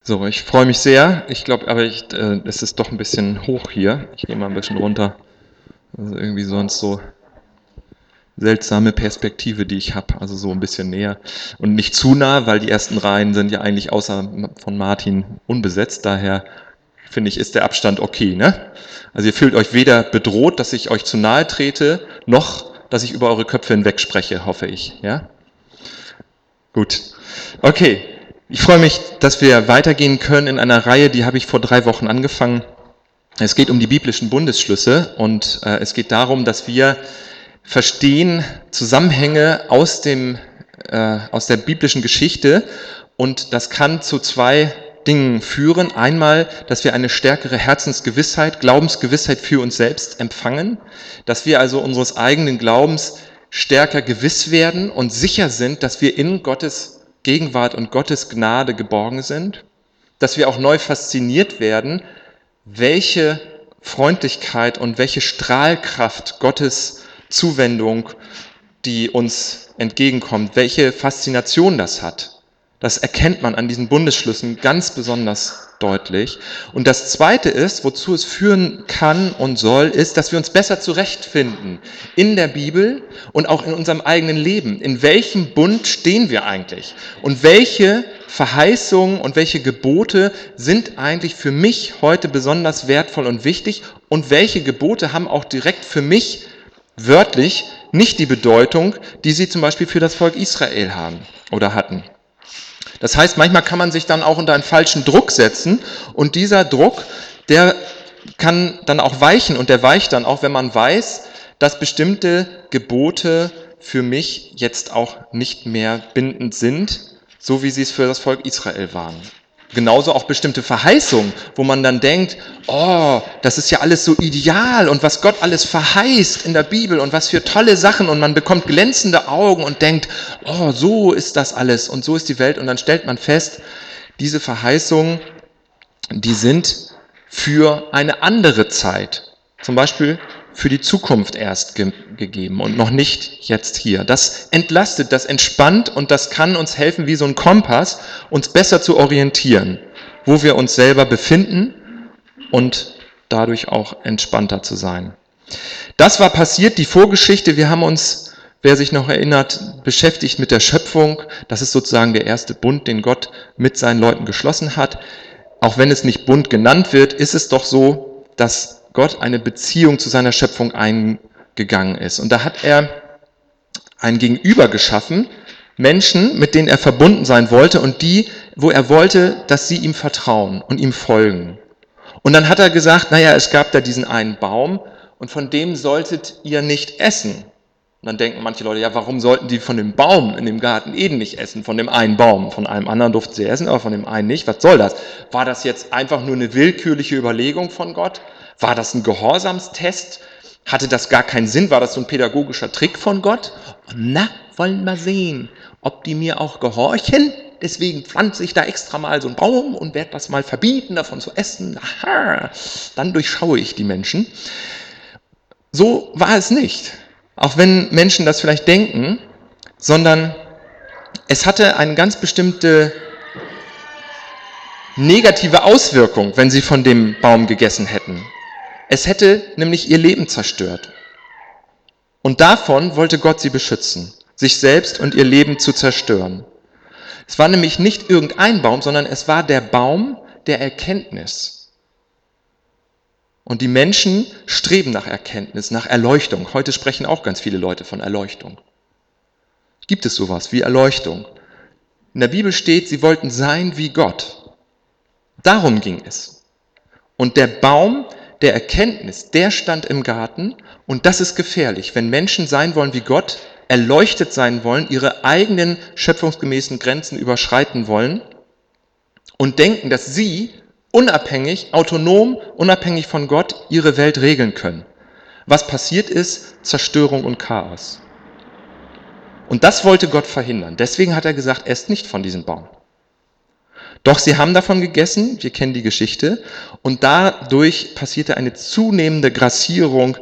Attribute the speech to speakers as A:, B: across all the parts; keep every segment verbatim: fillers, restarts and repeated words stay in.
A: So, ich freue mich sehr. Ich glaube, aber ich, äh, es ist doch ein bisschen hoch hier. Ich gehe mal ein bisschen runter. Also irgendwie sonst so seltsame Perspektive, die ich habe. Also so ein bisschen näher und nicht zu nah, weil die ersten Reihen sind ja eigentlich außer von Martin unbesetzt. Daher finde ich, ist der Abstand okay, ne? Also ihr fühlt euch weder bedroht, dass ich euch zu nahe trete, noch, dass ich über eure Köpfe hinweg spreche, hoffe ich, ja? Gut. Okay. Ich freue mich, dass wir weitergehen können in einer Reihe, die habe ich vor drei Wochen angefangen. Es geht um die biblischen Bundesschlüsse und äh, es geht darum, dass wir verstehen Zusammenhänge aus dem äh, aus der biblischen Geschichte, und das kann zu zwei Dingen führen. Einmal, dass wir eine stärkere Herzensgewissheit, Glaubensgewissheit für uns selbst empfangen, dass wir also unseres eigenen Glaubens stärker gewiss werden und sicher sind, dass wir in Gottes Gegenwart und Gottes Gnade geborgen sind, dass wir auch neu fasziniert werden, welche Freundlichkeit und welche Strahlkraft Gottes Zuwendung, die uns entgegenkommt, welche Faszination das hat. Das erkennt man an diesen Bundesschlüssen ganz besonders deutlich. Und das Zweite ist, wozu es führen kann und soll, ist, dass wir uns besser zurechtfinden in der Bibel und auch in unserem eigenen Leben. In welchem Bund stehen wir eigentlich? Und welche Verheißungen und welche Gebote sind eigentlich für mich heute besonders wertvoll und wichtig? Und welche Gebote haben auch direkt für mich wörtlich nicht die Bedeutung, die sie zum Beispiel für das Volk Israel haben oder hatten? Das heißt, manchmal kann man sich dann auch unter einen falschen Druck setzen, und dieser Druck, der kann dann auch weichen, und der weicht dann auch, wenn man weiß, dass bestimmte Gebote für mich jetzt auch nicht mehr bindend sind, so wie sie es für das Volk Israel waren. Genauso auch bestimmte Verheißungen, wo man dann denkt, oh, das ist ja alles so ideal und was Gott alles verheißt in der Bibel und was für tolle Sachen, und man bekommt glänzende Augen und denkt, oh, so ist das alles und so ist die Welt, und dann stellt man fest, diese Verheißungen, die sind für eine andere Zeit, zum Beispiel für die Zukunft erst ge- gegeben und noch nicht jetzt hier. Das entlastet, das entspannt, und das kann uns helfen, wie so ein Kompass, uns besser zu orientieren, wo wir uns selber befinden und dadurch auch entspannter zu sein. Das war passiert, die Vorgeschichte. Wir haben uns, wer sich noch erinnert, beschäftigt mit der Schöpfung. Das ist sozusagen der erste Bund, den Gott mit seinen Leuten geschlossen hat. Auch wenn es nicht Bund genannt wird, ist es doch so, dass Gott eine Beziehung zu seiner Schöpfung eingegangen ist. Und da hat er ein Gegenüber geschaffen, Menschen, mit denen er verbunden sein wollte, und die, wo er wollte, dass sie ihm vertrauen und ihm folgen. Und dann hat er gesagt, naja, es gab da diesen einen Baum, und von dem solltet ihr nicht essen. Und dann denken manche Leute, ja, warum sollten die von dem Baum in dem Garten Eden nicht essen? Von dem einen Baum, von einem anderen durften sie essen, aber von dem einen nicht. Was soll das? War das jetzt einfach nur eine willkürliche Überlegung von Gott? War das ein Gehorsamstest? Hatte das gar keinen Sinn? War das so ein pädagogischer Trick von Gott? Na, wollen wir sehen, ob die mir auch gehorchen? Deswegen pflanze ich da extra mal so einen Baum und werde das mal verbieten, davon zu essen. Aha, dann durchschaue ich die Menschen. So war es nicht. Auch wenn Menschen das vielleicht denken, sondern es hatte eine ganz bestimmte negative Auswirkung, wenn sie von dem Baum gegessen hätten. Es hätte nämlich ihr Leben zerstört. Und davon wollte Gott sie beschützen, sich selbst und ihr Leben zu zerstören. Es war nämlich nicht irgendein Baum, sondern es war der Baum der Erkenntnis. Und die Menschen streben nach Erkenntnis, nach Erleuchtung. Heute sprechen auch ganz viele Leute von Erleuchtung. Gibt es sowas wie Erleuchtung? In der Bibel steht, sie wollten sein wie Gott. Darum ging es. Und der Baum der Erkenntnis, der stand im Garten, und das ist gefährlich, wenn Menschen sein wollen wie Gott, erleuchtet sein wollen, ihre eigenen schöpfungsgemäßen Grenzen überschreiten wollen und denken, dass sie unabhängig, autonom, unabhängig von Gott ihre Welt regeln können. Was passiert ist, Zerstörung und Chaos. Und das wollte Gott verhindern. Deswegen hat er gesagt, esst nicht von diesem Baum. Doch sie haben davon gegessen, wir kennen die Geschichte, und dadurch passierte eine zunehmende Grassierung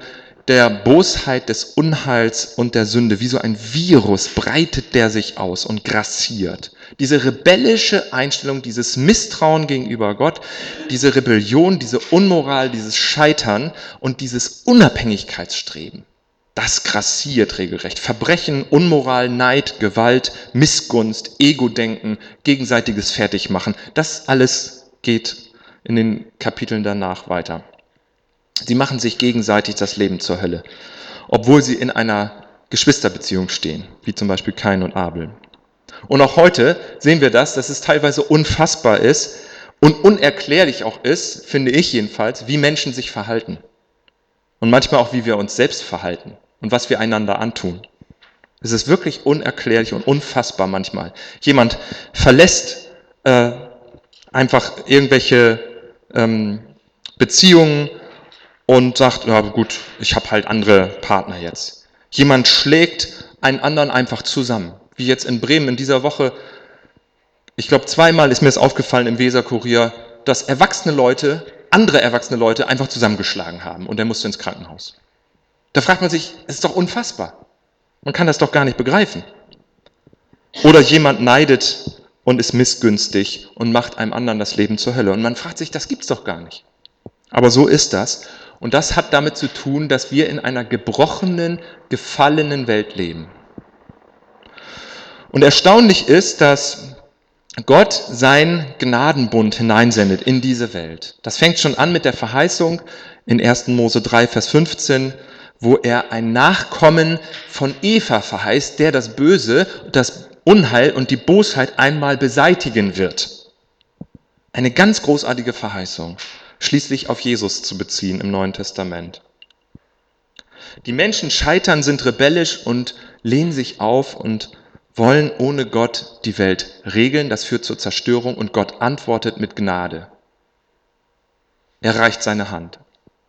A: der Bosheit, des Unheils und der Sünde, wie so ein Virus, breitet der sich aus und grassiert. Diese rebellische Einstellung, dieses Misstrauen gegenüber Gott, diese Rebellion, diese Unmoral, dieses Scheitern und dieses Unabhängigkeitsstreben, das grassiert regelrecht. Verbrechen, Unmoral, Neid, Gewalt, Missgunst, Ego-Denken, gegenseitiges Fertigmachen, das alles geht in den Kapiteln danach weiter. Sie machen sich gegenseitig das Leben zur Hölle, obwohl sie in einer Geschwisterbeziehung stehen, wie zum Beispiel Kain und Abel. Und auch heute sehen wir das, dass es teilweise unfassbar ist und unerklärlich auch ist, finde ich jedenfalls, wie Menschen sich verhalten. Und manchmal auch, wie wir uns selbst verhalten und was wir einander antun. Es ist wirklich unerklärlich und unfassbar manchmal. Jemand verlässt äh, einfach irgendwelche ähm, Beziehungen und sagt, ja gut, ich habe halt andere Partner jetzt. Jemand schlägt einen anderen einfach zusammen. Wie jetzt in Bremen in dieser Woche, ich glaube zweimal ist mir es aufgefallen im Weser-Kurier, dass erwachsene Leute, andere erwachsene Leute einfach zusammengeschlagen haben und er musste ins Krankenhaus. Da fragt man sich, es ist doch unfassbar. Man kann das doch gar nicht begreifen. Oder jemand neidet und ist missgünstig und macht einem anderen das Leben zur Hölle. Und man fragt sich, das gibt's doch gar nicht. Aber so ist das. Und das hat damit zu tun, dass wir in einer gebrochenen, gefallenen Welt leben. Und erstaunlich ist, dass Gott seinen Gnadenbund hineinsendet in diese Welt. Das fängt schon an mit der Verheißung in erster Mose drei, Vers fünfzehn, wo er ein Nachkommen von Eva verheißt, der das Böse, das Unheil und die Bosheit einmal beseitigen wird. Eine ganz großartige Verheißung, schließlich auf Jesus zu beziehen im Neuen Testament. Die Menschen scheitern, sind rebellisch und lehnen sich auf und wollen ohne Gott die Welt regeln. Das führt zur Zerstörung und Gott antwortet mit Gnade. Er reicht seine Hand.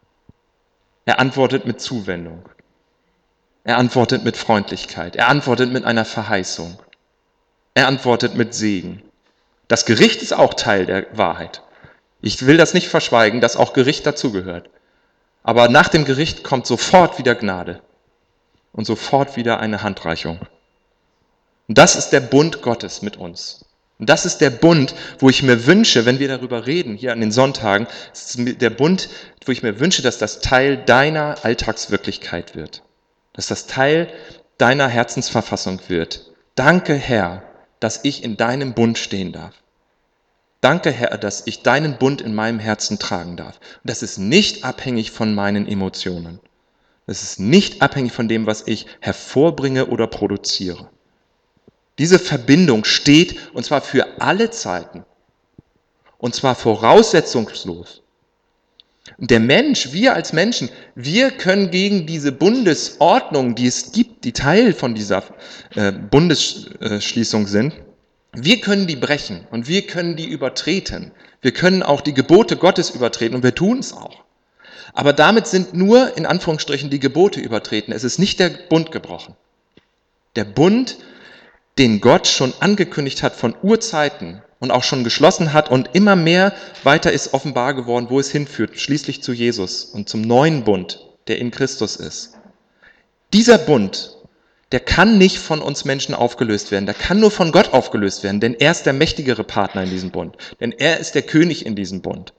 A: Er antwortet mit Zuwendung. Er antwortet mit Freundlichkeit. Er antwortet mit einer Verheißung. Er antwortet mit Segen. Das Gericht ist auch Teil der Wahrheit. Ich will das nicht verschweigen, dass auch Gericht dazugehört. Aber nach dem Gericht kommt sofort wieder Gnade und sofort wieder eine Handreichung. Und das ist der Bund Gottes mit uns. Und das ist der Bund, wo ich mir wünsche, wenn wir darüber reden, hier an den Sonntagen, das ist der Bund, wo ich mir wünsche, dass das Teil deiner Alltagswirklichkeit wird. Dass das Teil deiner Herzensverfassung wird. Danke, Herr, dass ich in deinem Bund stehen darf. Danke, Herr, dass ich deinen Bund in meinem Herzen tragen darf. Und das ist nicht abhängig von meinen Emotionen. Das ist nicht abhängig von dem, was ich hervorbringe oder produziere. Diese Verbindung steht, und zwar für alle Zeiten. Und zwar voraussetzungslos. Und der Mensch, wir als Menschen, wir können gegen diese Bundesordnung, die es gibt, die Teil von dieser äh, Bundesschließung sind, wir können die brechen und wir können die übertreten. Wir können auch die Gebote Gottes übertreten und wir tun es auch. Aber damit sind nur in Anführungsstrichen die Gebote übertreten. Es ist nicht der Bund gebrochen. Der Bund, den Gott schon angekündigt hat von Urzeiten und auch schon geschlossen hat und immer mehr weiter ist offenbar geworden, wo es hinführt, schließlich zu Jesus und zum neuen Bund, der in Christus ist. Dieser Bund, der kann nicht von uns Menschen aufgelöst werden, der kann nur von Gott aufgelöst werden, denn er ist der mächtigere Partner in diesem Bund, denn er ist der König in diesem Bund.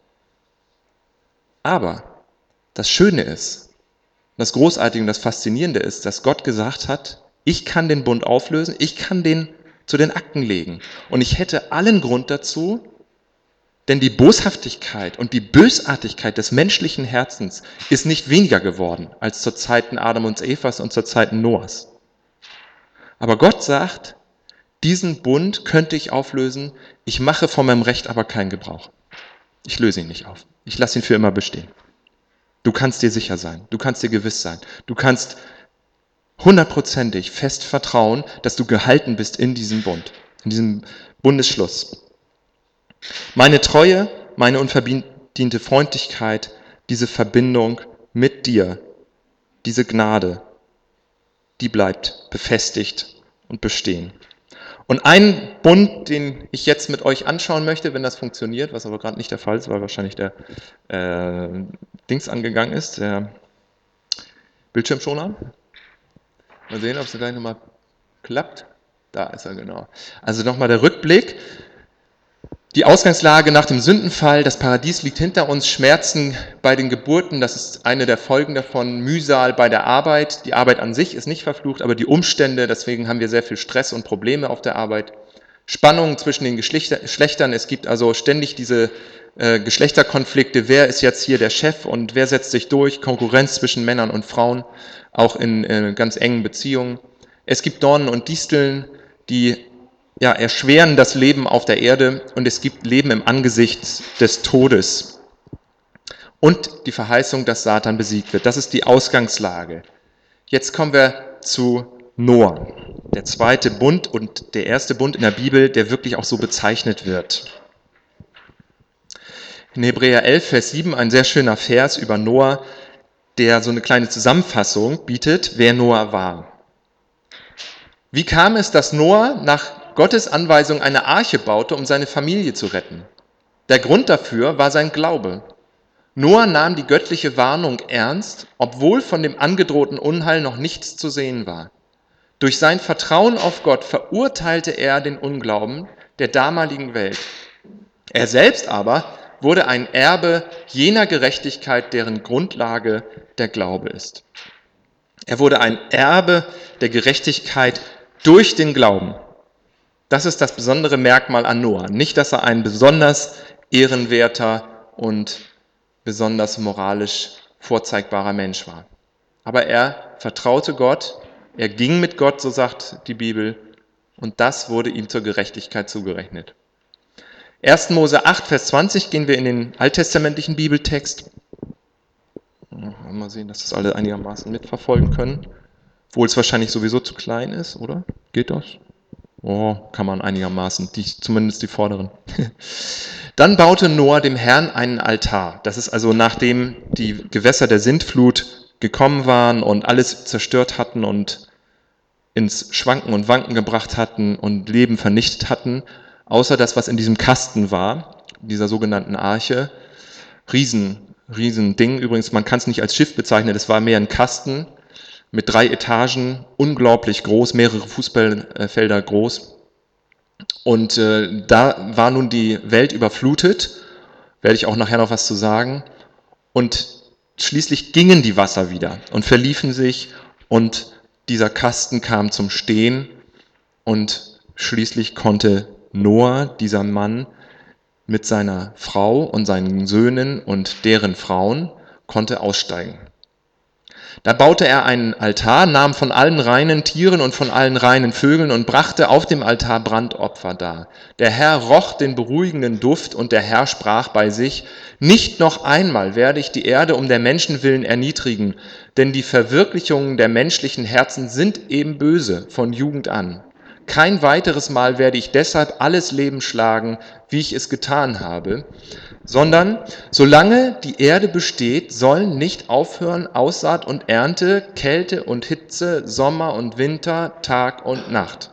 A: Aber das Schöne ist, das Großartige und das Faszinierende ist, dass Gott gesagt hat, ich kann den Bund auflösen, ich kann den zu den Akten legen und ich hätte allen Grund dazu, denn die Boshaftigkeit und die Bösartigkeit des menschlichen Herzens ist nicht weniger geworden als zur Zeiten Adam und Evas und zur Zeiten Noahs. Aber Gott sagt, diesen Bund könnte ich auflösen, ich mache von meinem Recht aber keinen Gebrauch. Ich löse ihn nicht auf. Ich lasse ihn für immer bestehen. Du kannst dir sicher sein, du kannst dir gewiss sein, du kannst hundertprozentig fest vertrauen, dass du gehalten bist in diesem Bund, in diesem Bundesschluss. Meine Treue, meine unverdiente Freundlichkeit, diese Verbindung mit dir, diese Gnade, die bleibt befestigt und bestehen. Und ein Bund, den ich jetzt mit euch anschauen möchte, wenn das funktioniert, was aber gerade nicht der Fall ist, weil wahrscheinlich der äh, Dings angegangen ist, der Bildschirmschoner. Mal sehen, ob es gleich nochmal klappt. Da ist er, genau. Also nochmal der Rückblick. Die Ausgangslage nach dem Sündenfall, das Paradies liegt hinter uns, Schmerzen bei den Geburten, das ist eine der Folgen davon, Mühsal bei der Arbeit. Die Arbeit an sich ist nicht verflucht, aber die Umstände, deswegen haben wir sehr viel Stress und Probleme auf der Arbeit. Spannungen zwischen den Geschlechtern, es gibt also ständig diese äh, Geschlechterkonflikte, wer ist jetzt hier der Chef und wer setzt sich durch, Konkurrenz zwischen Männern und Frauen, auch in äh, ganz engen Beziehungen. Es gibt Dornen und Disteln, die ja, erschweren das Leben auf der Erde und es gibt Leben im Angesicht des Todes. Und die Verheißung, dass Satan besiegt wird. Das ist die Ausgangslage. Jetzt kommen wir zu Noah, der zweite Bund und der erste Bund in der Bibel, der wirklich auch so bezeichnet wird. In Hebräer elf, Vers sieben, ein sehr schöner Vers über Noah, der so eine kleine Zusammenfassung bietet, wer Noah war. Wie kam es, dass Noah nach Gottes Anweisung eine Arche baute, um seine Familie zu retten? Der Grund dafür war sein Glaube. Noah nahm die göttliche Warnung ernst, obwohl von dem angedrohten Unheil noch nichts zu sehen war. Durch sein Vertrauen auf Gott verurteilte er den Unglauben der damaligen Welt. Er selbst aber wurde ein Erbe jener Gerechtigkeit, deren Grundlage der Glaube ist. Er wurde ein Erbe der Gerechtigkeit durch den Glauben. Das ist das besondere Merkmal an Noah. Nicht, dass er ein besonders ehrenwerter und besonders moralisch vorzeigbarer Mensch war. Aber er vertraute Gott, er ging mit Gott, so sagt die Bibel, und das wurde ihm zur Gerechtigkeit zugerechnet. erster Mose acht, Vers zwanzig gehen wir in den alttestamentlichen Bibeltext. Mal sehen, dass das alle einigermaßen mitverfolgen können. Obwohl es wahrscheinlich sowieso zu klein ist, oder? Geht das? Oh, kann man einigermaßen, die, zumindest die vorderen. Dann baute Noah dem Herrn einen Altar. Das ist also nachdem die Gewässer der Sintflut gekommen waren und alles zerstört hatten und ins Schwanken und Wanken gebracht hatten und Leben vernichtet hatten, außer das, was in diesem Kasten war, dieser sogenannten Arche. Riesen, riesen Ding. Übrigens, man kann es nicht als Schiff bezeichnen, das war mehr ein Kasten mit drei Etagen, unglaublich groß, mehrere Fußballfelder groß. Und äh, da war nun die Welt überflutet, werde ich auch nachher noch was zu sagen. Und schließlich gingen die Wasser wieder und verliefen sich und dieser Kasten kam zum Stehen und schließlich konnte Noah, dieser Mann, mit seiner Frau und seinen Söhnen und deren Frauen, konnte aussteigen. Da baute er einen Altar, nahm von allen reinen Tieren und von allen reinen Vögeln und brachte auf dem Altar Brandopfer dar. Der Herr roch den beruhigenden Duft und der Herr sprach bei sich: Nicht noch einmal werde ich die Erde um der Menschen willen erniedrigen, denn die Verwirklichungen der menschlichen Herzen sind eben böse von Jugend an. Kein weiteres Mal werde ich deshalb alles Leben schlagen, wie ich es getan habe, sondern solange die Erde besteht, sollen nicht aufhören Aussaat und Ernte, Kälte und Hitze, Sommer und Winter, Tag und Nacht.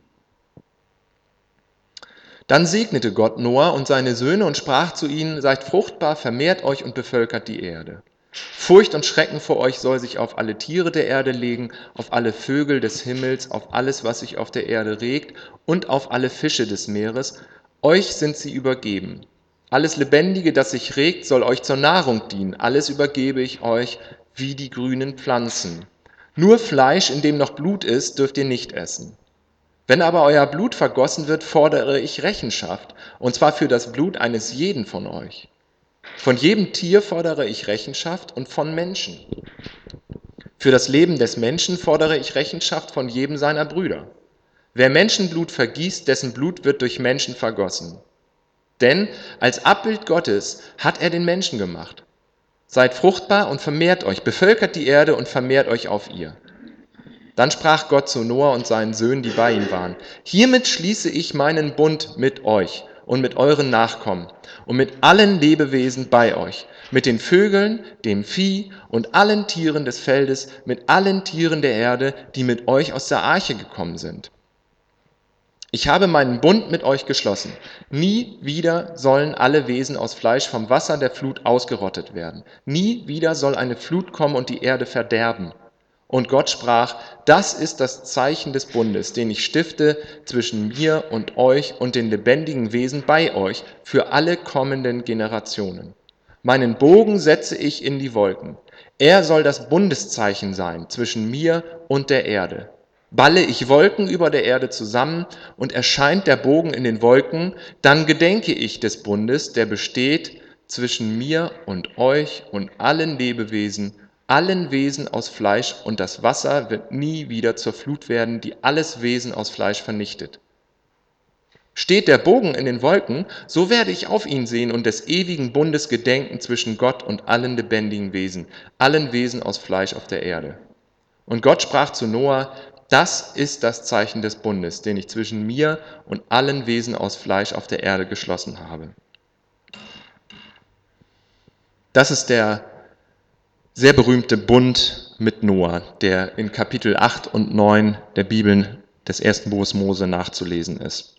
A: Dann segnete Gott Noah und seine Söhne und sprach zu ihnen: Seid fruchtbar, vermehrt euch und bevölkert die Erde. Furcht und Schrecken vor euch soll sich auf alle Tiere der Erde legen, auf alle Vögel des Himmels, auf alles, was sich auf der Erde regt und auf alle Fische des Meeres. Euch sind sie übergeben. Alles Lebendige, das sich regt, soll euch zur Nahrung dienen. Alles übergebe ich euch wie die grünen Pflanzen. Nur Fleisch, in dem noch Blut ist, dürft ihr nicht essen. Wenn aber euer Blut vergossen wird, fordere ich Rechenschaft, und zwar für das Blut eines jeden von euch. Von jedem Tier fordere ich Rechenschaft und von Menschen. Für das Leben des Menschen fordere ich Rechenschaft von jedem seiner Brüder. Wer Menschenblut vergießt, dessen Blut wird durch Menschen vergossen. Denn als Abbild Gottes hat er den Menschen gemacht. Seid fruchtbar und vermehrt euch, bevölkert die Erde und vermehrt euch auf ihr. Dann sprach Gott zu Noah und seinen Söhnen, die bei ihm waren: Hiermit schließe ich meinen Bund mit euch und mit euren Nachkommen und mit allen Lebewesen bei euch, mit den Vögeln, dem Vieh und allen Tieren des Feldes, mit allen Tieren der Erde, die mit euch aus der Arche gekommen sind. Ich habe meinen Bund mit euch geschlossen. Nie wieder sollen alle Wesen aus Fleisch vom Wasser der Flut ausgerottet werden. Nie wieder soll eine Flut kommen und die Erde verderben. Und Gott sprach, das ist das Zeichen des Bundes, den ich stifte zwischen mir und euch und den lebendigen Wesen bei euch für alle kommenden Generationen. Meinen Bogen setze ich in die Wolken. Er soll das Bundeszeichen sein zwischen mir und der Erde. Balle ich Wolken über der Erde zusammen und erscheint der Bogen in den Wolken, dann gedenke ich des Bundes, der besteht zwischen mir und euch und allen Lebewesen, allen Wesen aus Fleisch, und das Wasser wird nie wieder zur Flut werden, die alles Wesen aus Fleisch vernichtet. Steht der Bogen in den Wolken, so werde ich auf ihn sehen und des ewigen Bundes gedenken zwischen Gott und allen lebendigen Wesen, allen Wesen aus Fleisch auf der Erde. Und Gott sprach zu Noah, das ist das Zeichen des Bundes, den ich zwischen mir und allen Wesen aus Fleisch auf der Erde geschlossen habe. Das ist der sehr berühmte Bund mit Noah, der in Kapitel acht und neun der Bibel des ersten Buches Mose nachzulesen ist.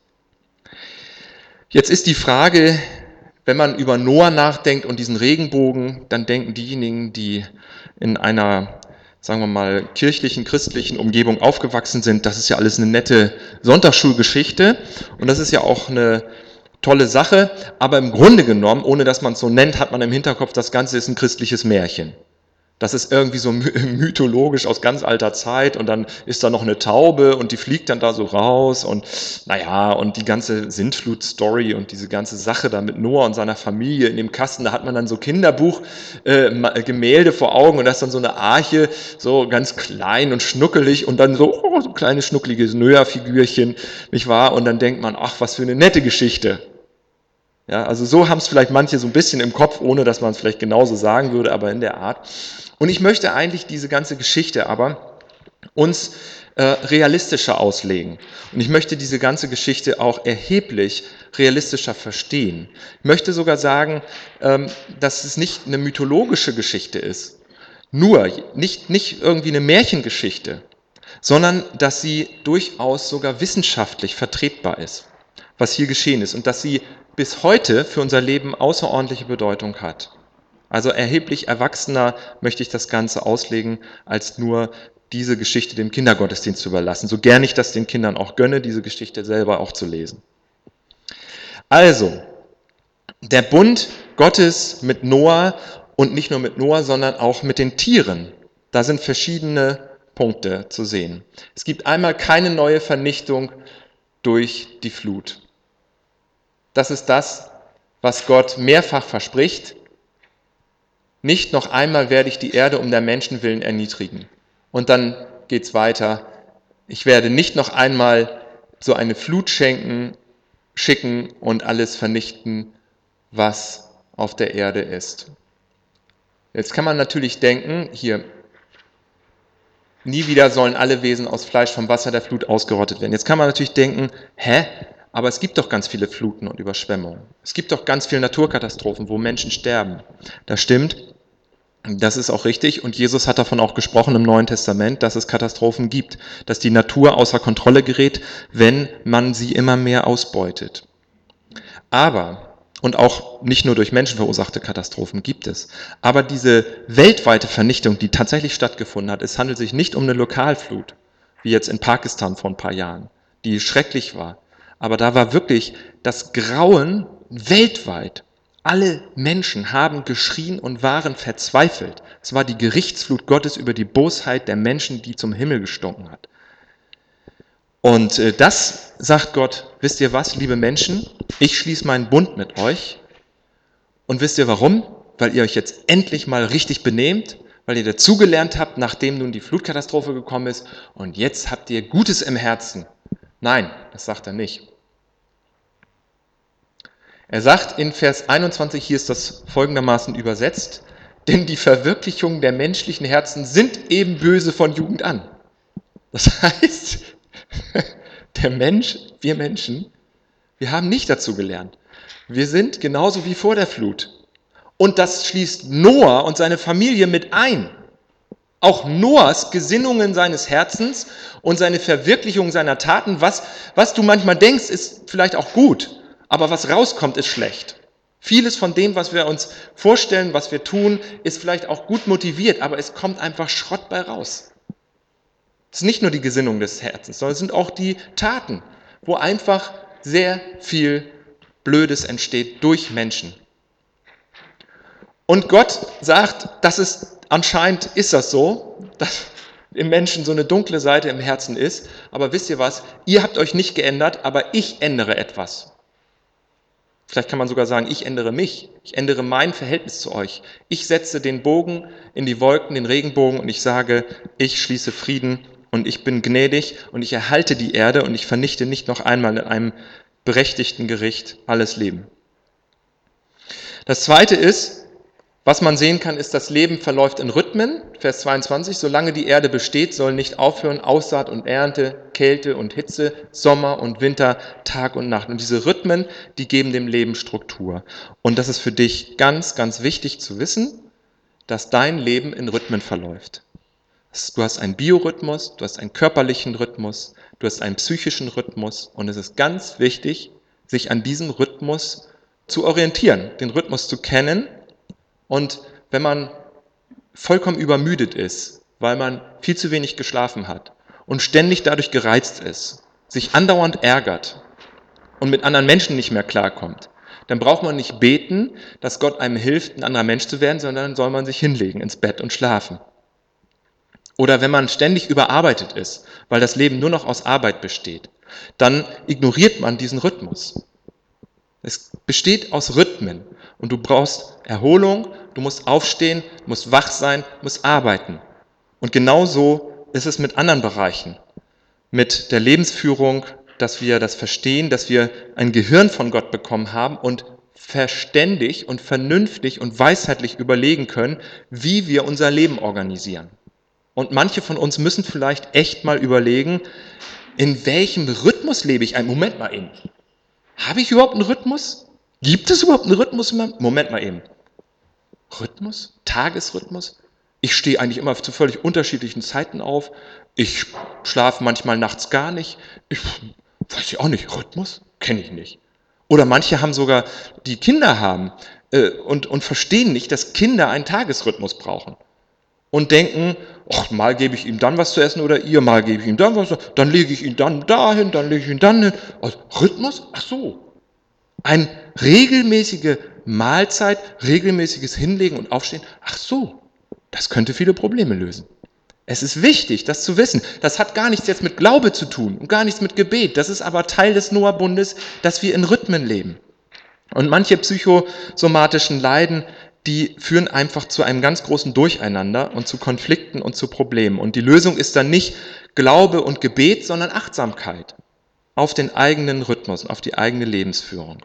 A: Jetzt ist die Frage, wenn man über Noah nachdenkt und diesen Regenbogen, dann denken diejenigen, die in einer, sagen wir mal, kirchlichen, christlichen Umgebung aufgewachsen sind, das ist ja alles eine nette Sonntagsschulgeschichte und das ist ja auch eine tolle Sache, aber im Grunde genommen, ohne dass man es so nennt, hat man im Hinterkopf, das Ganze ist ein christliches Märchen. Das ist irgendwie so mythologisch aus ganz alter Zeit und dann ist da noch eine Taube und die fliegt dann da so raus und naja, und die ganze Sintflut-Story und diese ganze Sache da mit Noah und seiner Familie in dem Kasten, da hat man dann so Kinderbuch-Gemälde äh, vor Augen und da ist dann so eine Arche, so ganz klein und schnuckelig und dann so, oh, so ein kleines schnuckeliges Noah-Figürchen, nicht wahr? Und dann denkt man, ach, was für eine nette Geschichte. Ja, also so haben es vielleicht manche so ein bisschen im Kopf, ohne dass man es vielleicht genauso sagen würde, aber in der Art. Und ich möchte eigentlich diese ganze Geschichte aber uns äh, realistischer auslegen. Und ich möchte diese ganze Geschichte auch erheblich realistischer verstehen. Ich möchte sogar sagen, ähm, dass es nicht eine mythologische Geschichte ist, nur nicht, nicht irgendwie eine Märchengeschichte, sondern dass sie durchaus sogar wissenschaftlich vertretbar ist, was hier geschehen ist und dass sie bis heute für unser Leben außerordentliche Bedeutung hat. Also erheblich erwachsener möchte ich das Ganze auslegen, als nur diese Geschichte dem Kindergottesdienst zu überlassen. So gern ich das den Kindern auch gönne, diese Geschichte selber auch zu lesen. Also, der Bund Gottes mit Noah und nicht nur mit Noah, sondern auch mit den Tieren. Da sind verschiedene Punkte zu sehen. Es gibt einmal keine neue Vernichtung durch die Flut. Das ist das, was Gott mehrfach verspricht. Nicht noch einmal werde ich die Erde um der Menschen willen erniedrigen. Und dann geht es weiter. Ich werde nicht noch einmal so eine Flut schenken, schicken und alles vernichten, was auf der Erde ist. Jetzt kann man natürlich denken, hier, nie wieder sollen alle Wesen aus Fleisch vom Wasser der Flut ausgerottet werden. Jetzt kann man natürlich denken, hä? Aber es gibt doch ganz viele Fluten und Überschwemmungen. Es gibt doch ganz viele Naturkatastrophen, wo Menschen sterben. Das stimmt, das ist auch richtig. Und Jesus hat davon auch gesprochen im Neuen Testament, dass es Katastrophen gibt, dass die Natur außer Kontrolle gerät, wenn man sie immer mehr ausbeutet. Aber, und auch nicht nur durch Menschen verursachte Katastrophen gibt es, aber diese weltweite Vernichtung, die tatsächlich stattgefunden hat, es handelt sich nicht um eine Lokalflut, wie jetzt in Pakistan vor ein paar Jahren, die schrecklich war. Aber da war wirklich das Grauen weltweit. Alle Menschen haben geschrien und waren verzweifelt. Es war die Gerichtsflut Gottes über die Bosheit der Menschen, die zum Himmel gestunken hat. Und das sagt Gott, wisst ihr was, liebe Menschen, ich schließe meinen Bund mit euch. Und wisst ihr warum? Weil ihr euch jetzt endlich mal richtig benehmt, weil ihr dazugelernt habt, nachdem nun die Flutkatastrophe gekommen ist. Und jetzt habt ihr Gutes im Herzen. Nein, das sagt er nicht. Er sagt in Vers einundzwanzig, hier ist das folgendermaßen übersetzt, denn die Verwirklichungen der menschlichen Herzen sind eben böse von Jugend an. Das heißt, der Mensch, wir Menschen, wir haben nicht dazu gelernt. Wir sind genauso wie vor der Flut. Und das schließt Noah und seine Familie mit ein. Auch Noahs Gesinnungen seines Herzens und seine Verwirklichung seiner Taten, was, was du manchmal denkst, ist vielleicht auch gut, aber was rauskommt, ist schlecht. Vieles von dem, was wir uns vorstellen, was wir tun, ist vielleicht auch gut motiviert, aber es kommt einfach Schrott bei raus. Es ist nicht nur die Gesinnung des Herzens, sondern es sind auch die Taten, wo einfach sehr viel Blödes entsteht durch Menschen. Und Gott sagt, das ist, anscheinend ist das so, dass im Menschen so eine dunkle Seite im Herzen ist. Aber wisst ihr was? Ihr habt euch nicht geändert, aber ich ändere etwas. Vielleicht kann man sogar sagen, ich ändere mich. Ich ändere mein Verhältnis zu euch. Ich setze den Bogen in die Wolken, den Regenbogen, und ich sage, ich schließe Frieden und ich bin gnädig und ich erhalte die Erde und ich vernichte nicht noch einmal in einem berechtigten Gericht alles Leben. Das Zweite ist, was man sehen kann, ist, das Leben verläuft in Rhythmen. Vers zweiundzwanzig, solange die Erde besteht, soll nicht aufhören Aussaat und Ernte, Kälte und Hitze, Sommer und Winter, Tag und Nacht. Und diese Rhythmen, die geben dem Leben Struktur. Und das ist für dich ganz, ganz wichtig zu wissen, dass dein Leben in Rhythmen verläuft. Du hast einen Biorhythmus, du hast einen körperlichen Rhythmus, du hast einen psychischen Rhythmus. Und es ist ganz wichtig, sich an diesem Rhythmus zu orientieren, den Rhythmus zu kennen. Und wenn man vollkommen übermüdet ist, weil man viel zu wenig geschlafen hat und ständig dadurch gereizt ist, sich andauernd ärgert und mit anderen Menschen nicht mehr klarkommt, dann braucht man nicht beten, dass Gott einem hilft, ein anderer Mensch zu werden, sondern dann soll man sich hinlegen ins Bett und schlafen. Oder wenn man ständig überarbeitet ist, weil das Leben nur noch aus Arbeit besteht, dann ignoriert man diesen Rhythmus. Es besteht aus Rhythmen und du brauchst Erholung, du musst aufstehen, musst wach sein, musst arbeiten. Und genauso ist es mit anderen Bereichen, mit der Lebensführung, dass wir das verstehen, dass wir ein Gehirn von Gott bekommen haben und verständig und vernünftig und weisheitlich überlegen können, wie wir unser Leben organisieren. Und manche von uns müssen vielleicht echt mal überlegen, in welchem Rhythmus lebe ich? Ein Moment mal eben. Habe ich überhaupt einen Rhythmus? Gibt es überhaupt einen Rhythmus? Moment mal eben. Rhythmus? Tagesrhythmus? Ich stehe eigentlich immer zu völlig unterschiedlichen Zeiten auf. Ich schlafe manchmal nachts gar nicht. Ich weiß ich auch nicht. Rhythmus? Kenne ich nicht. Oder manche haben sogar, die Kinder haben äh, und, und verstehen nicht, dass Kinder einen Tagesrhythmus brauchen. Und denken, ach, mal gebe ich ihm dann was zu essen oder ihr, mal gebe ich ihm dann was, dann lege ich ihn dann dahin, dann lege ich ihn dann hin. Also, Rhythmus? Ach so. Ein regelmäßige Mahlzeit, regelmäßiges Hinlegen und Aufstehen. Ach so, das könnte viele Probleme lösen. Es ist wichtig, das zu wissen. Das hat gar nichts jetzt mit Glaube zu tun und gar nichts mit Gebet. Das ist aber Teil des Noah-Bundes, dass wir in Rhythmen leben. Und manche psychosomatischen Leiden, die führen einfach zu einem ganz großen Durcheinander und zu Konflikten und zu Problemen. Und die Lösung ist dann nicht Glaube und Gebet, sondern Achtsamkeit auf den eigenen Rhythmus, auf die eigene Lebensführung.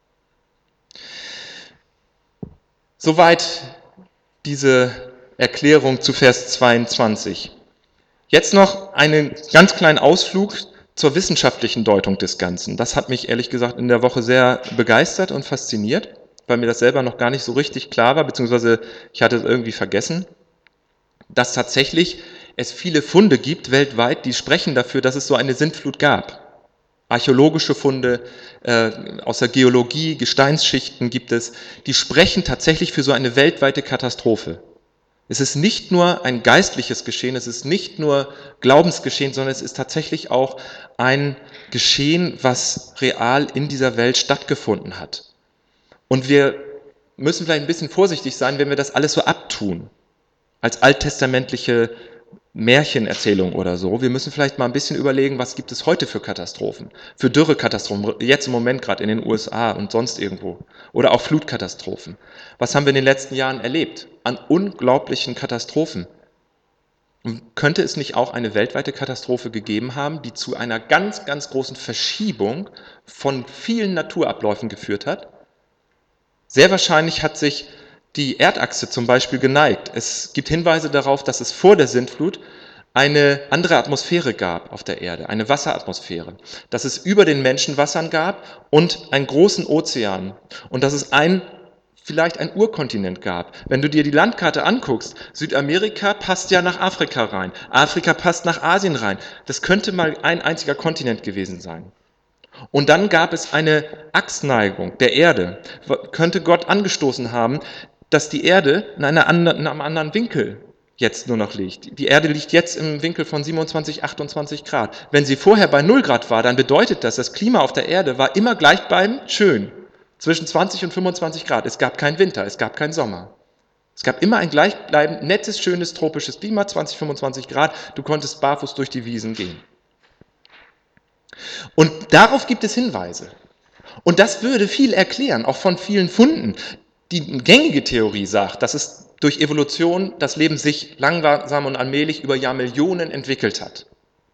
A: Soweit diese Erklärung zu Vers zweiundzwanzig. Jetzt noch einen ganz kleinen Ausflug zur wissenschaftlichen Deutung des Ganzen. Das hat mich ehrlich gesagt in der Woche sehr begeistert und fasziniert, weil mir das selber noch gar nicht so richtig klar war, beziehungsweise ich hatte es irgendwie vergessen, dass tatsächlich es viele Funde gibt weltweit, die sprechen dafür, dass es so eine Sintflut gab. Archäologische Funde äh, aus der Geologie, Gesteinsschichten gibt es, die sprechen tatsächlich für so eine weltweite Katastrophe. Es ist nicht nur ein geistliches Geschehen, es ist nicht nur Glaubensgeschehen, sondern es ist tatsächlich auch ein Geschehen, was real in dieser Welt stattgefunden hat. Und wir müssen vielleicht ein bisschen vorsichtig sein, wenn wir das alles so abtun, als alttestamentliche Märchenerzählung oder so. Wir müssen vielleicht mal ein bisschen überlegen, was gibt es heute für Katastrophen, für Dürrekatastrophen, jetzt im Moment gerade in den U S A und sonst irgendwo, oder auch Flutkatastrophen. Was haben wir in den letzten Jahren erlebt an unglaublichen Katastrophen? Könnte es nicht auch eine weltweite Katastrophe gegeben haben, die zu einer ganz, ganz großen Verschiebung von vielen Naturabläufen geführt hat? Sehr wahrscheinlich hat sich die Erdachse zum Beispiel geneigt. Es gibt Hinweise darauf, dass es vor der Sintflut eine andere Atmosphäre gab auf der Erde, eine Wasseratmosphäre, dass es über den Menschenwassern gab und einen großen Ozean und dass es ein, vielleicht ein Urkontinent gab. Wenn du dir die Landkarte anguckst, Südamerika passt ja nach Afrika rein, Afrika passt nach Asien rein. Das könnte mal ein einziger Kontinent gewesen sein. Und dann gab es eine Achsneigung der Erde. Könnte Gott angestoßen haben, dass die Erde in, einer anderen, in einem anderen Winkel jetzt nur noch liegt. Die Erde liegt jetzt im Winkel von siebenundzwanzig, achtundzwanzig Grad. Wenn sie vorher bei null Grad war, dann bedeutet das, das Klima auf der Erde war immer gleichbleibend schön. Zwischen zwanzig und fünfundzwanzig Grad. Es gab keinen Winter, es gab keinen Sommer. Es gab immer ein gleichbleibend nettes, schönes, tropisches Klima, zwanzig, fünfundzwanzig Grad. Du konntest barfuß durch die Wiesen gehen. Und darauf gibt es Hinweise. Und das würde viel erklären, auch von vielen Funden. Die gängige Theorie sagt, dass es durch Evolution das Leben sich langsam und allmählich über Jahrmillionen entwickelt hat.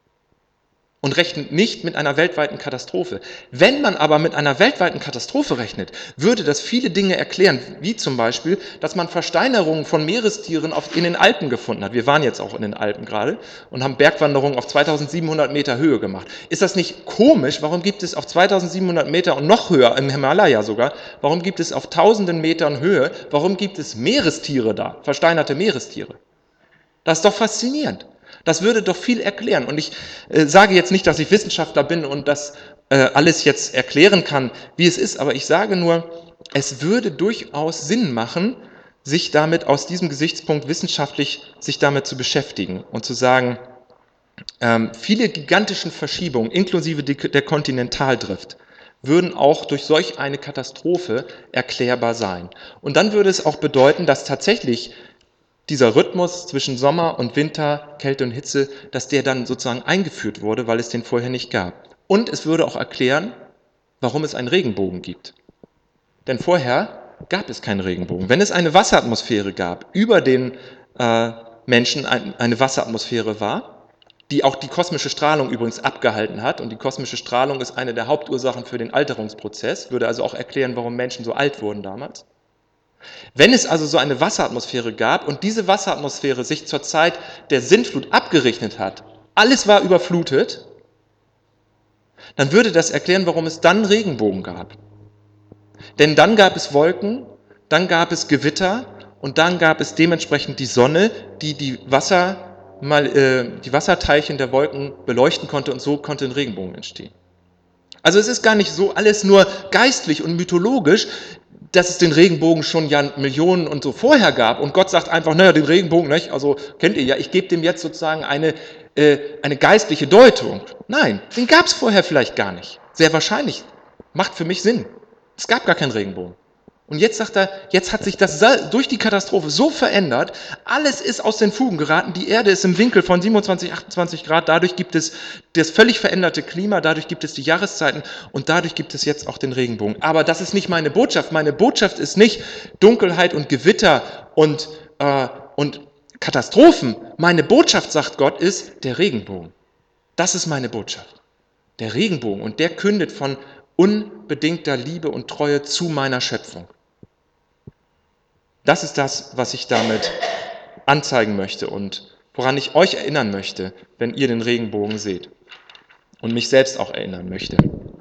A: Und rechnet nicht mit einer weltweiten Katastrophe. Wenn man aber mit einer weltweiten Katastrophe rechnet, würde das viele Dinge erklären, wie zum Beispiel, dass man Versteinerungen von Meerestieren auf, in den Alpen gefunden hat. Wir waren jetzt auch in den Alpen gerade und haben Bergwanderungen auf zweitausendsiebenhundert Meter Höhe gemacht. Ist das nicht komisch? Warum gibt es auf zweitausendsiebenhundert Meter und noch höher, im Himalaya sogar, warum gibt es auf tausenden Metern Höhe, warum gibt es Meerestiere da, versteinerte Meerestiere? Das ist doch faszinierend. Das würde doch viel erklären. Und ich äh, sage jetzt nicht, dass ich Wissenschaftler bin und das äh, alles jetzt erklären kann, wie es ist, aber ich sage nur, es würde durchaus Sinn machen, sich damit aus diesem Gesichtspunkt wissenschaftlich sich damit zu beschäftigen und zu sagen, ähm, viele gigantische Verschiebungen, inklusive die, der Kontinentaldrift, würden auch durch solch eine Katastrophe erklärbar sein. Und dann würde es auch bedeuten, dass tatsächlich dieser Rhythmus zwischen Sommer und Winter, Kälte und Hitze, dass der dann sozusagen eingeführt wurde, weil es den vorher nicht gab. Und es würde auch erklären, warum es einen Regenbogen gibt. Denn vorher gab es keinen Regenbogen. Wenn es eine Wasseratmosphäre gab, über den äh, Menschen ein, eine Wasseratmosphäre war, die auch die kosmische Strahlung übrigens abgehalten hat, und die kosmische Strahlung ist eine der Hauptursachen für den Alterungsprozess, würde also auch erklären, warum Menschen so alt wurden damals. Wenn es also so eine Wasseratmosphäre gab und diese Wasseratmosphäre sich zur Zeit der Sintflut abgerechnet hat, alles war überflutet, dann würde das erklären, warum es dann Regenbogen gab. Denn dann gab es Wolken, dann gab es Gewitter und dann gab es dementsprechend die Sonne, die die, Wasser, mal, äh, die Wasserteilchen der Wolken beleuchten konnte, und so konnte ein Regenbogen entstehen. Also es ist gar nicht so alles nur geistlich und mythologisch, dass es den Regenbogen schon ja Millionen und so vorher gab und Gott sagt einfach, naja, den Regenbogen, nicht? Also kennt ihr ja, ich gebe dem jetzt sozusagen eine, äh, eine geistliche Deutung. Nein, den gab es vorher vielleicht gar nicht. Sehr wahrscheinlich. Macht für mich Sinn. Es gab gar keinen Regenbogen. Und jetzt sagt er, jetzt hat sich das durch die Katastrophe so verändert, alles ist aus den Fugen geraten, die Erde ist im Winkel von siebenundzwanzig, achtundzwanzig Grad, dadurch gibt es das völlig veränderte Klima, dadurch gibt es die Jahreszeiten und dadurch gibt es jetzt auch den Regenbogen. Aber das ist nicht meine Botschaft. Meine Botschaft ist nicht Dunkelheit und Gewitter und, äh, und Katastrophen. Meine Botschaft, sagt Gott, ist der Regenbogen. Das ist meine Botschaft. Der Regenbogen, und der kündet von unbedingter Liebe und Treue zu meiner Schöpfung. Das ist das, was ich damit anzeigen möchte und woran ich euch erinnern möchte, wenn ihr den Regenbogen seht und mich selbst auch erinnern möchte.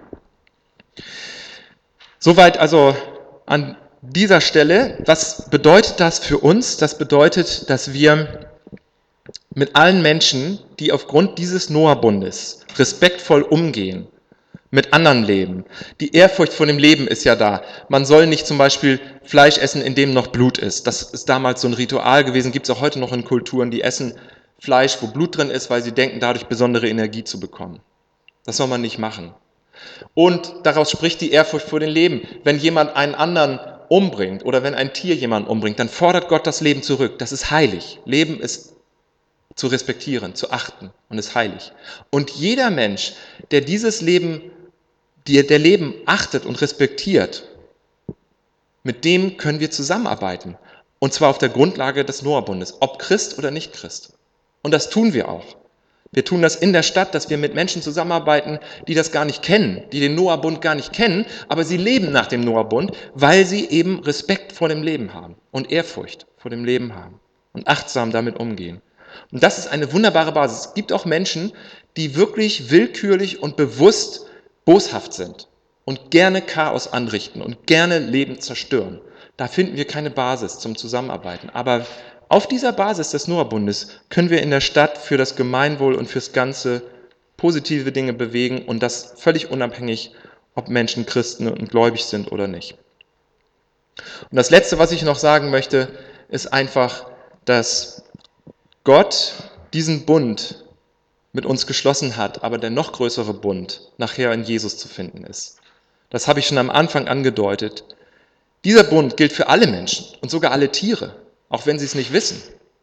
A: Soweit also an dieser Stelle. Was bedeutet das für uns? Das bedeutet, dass wir mit allen Menschen, die aufgrund dieses Noah-Bundes respektvoll umgehen, mit anderen leben. Die Ehrfurcht vor dem Leben ist ja da. Man soll nicht zum Beispiel Fleisch essen, in dem noch Blut ist. Das ist damals so ein Ritual gewesen, gibt es auch heute noch in Kulturen, die essen Fleisch, wo Blut drin ist, weil sie denken, dadurch besondere Energie zu bekommen. Das soll man nicht machen. Und daraus spricht die Ehrfurcht vor dem Leben. Wenn jemand einen anderen umbringt oder wenn ein Tier jemanden umbringt, dann fordert Gott das Leben zurück. Das ist heilig. Leben ist zu respektieren, zu achten und ist heilig. Und jeder Mensch, der dieses Leben Die, der Leben achtet und respektiert, mit dem können wir zusammenarbeiten. Und zwar auf der Grundlage des Noah-Bundes, ob Christ oder nicht Christ. Und das tun wir auch. Wir tun das in der Stadt, dass wir mit Menschen zusammenarbeiten, die das gar nicht kennen, die den Noah-Bund gar nicht kennen, aber sie leben nach dem Noah-Bund, weil sie eben Respekt vor dem Leben haben und Ehrfurcht vor dem Leben haben und achtsam damit umgehen. Und das ist eine wunderbare Basis. Es gibt auch Menschen, die wirklich willkürlich und bewusst boshaft sind und gerne Chaos anrichten und gerne Leben zerstören. Da finden wir keine Basis zum Zusammenarbeiten. Aber auf dieser Basis des Noah-Bundes können wir in der Stadt für das Gemeinwohl und fürs Ganze positive Dinge bewegen und das völlig unabhängig, ob Menschen Christen und gläubig sind oder nicht. Und das Letzte, was ich noch sagen möchte, ist einfach, dass Gott diesen Bund mit uns geschlossen hat, aber der noch größere Bund nachher in Jesus zu finden ist. Das habe ich schon am Anfang angedeutet. Dieser Bund gilt für alle Menschen und sogar alle Tiere, auch wenn sie es nicht wissen.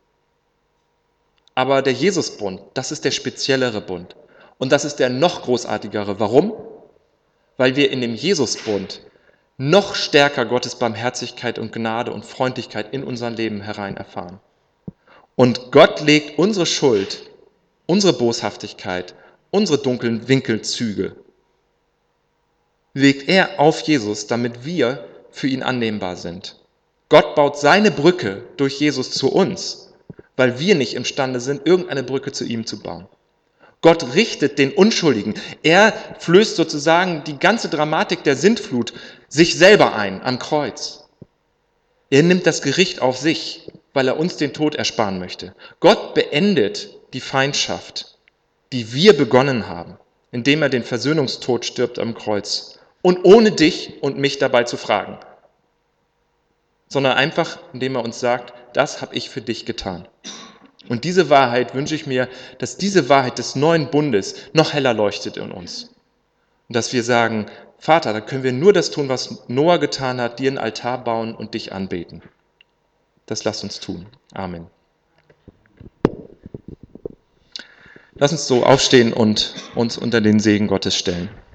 A: Aber der Jesusbund, das ist der speziellere Bund. Und das ist der noch großartigere. Warum? Weil wir in dem Jesusbund noch stärker Gottes Barmherzigkeit und Gnade und Freundlichkeit in unser Leben herein erfahren. Und Gott legt unsere Schuld, unsere Boshaftigkeit, unsere dunklen Winkelzüge, legt er auf Jesus, damit wir für ihn annehmbar sind. Gott baut seine Brücke durch Jesus zu uns, weil wir nicht imstande sind, irgendeine Brücke zu ihm zu bauen. Gott richtet den Unschuldigen. Er flößt sozusagen die ganze Dramatik der Sintflut sich selber ein am Kreuz. Er nimmt das Gericht auf sich, weil er uns den Tod ersparen möchte. Gott beendet die Feindschaft, die wir begonnen haben, indem er den Versöhnungstod stirbt am Kreuz. Und ohne dich und mich dabei zu fragen, sondern einfach, indem er uns sagt, das habe ich für dich getan. Und diese Wahrheit wünsche ich mir, dass diese Wahrheit des neuen Bundes noch heller leuchtet in uns. Und dass wir sagen, Vater, da können wir nur das tun, was Noah getan hat, dir einen Altar bauen und dich anbeten. Das lasst uns tun. Amen. Lass uns so aufstehen und uns unter den Segen Gottes stellen.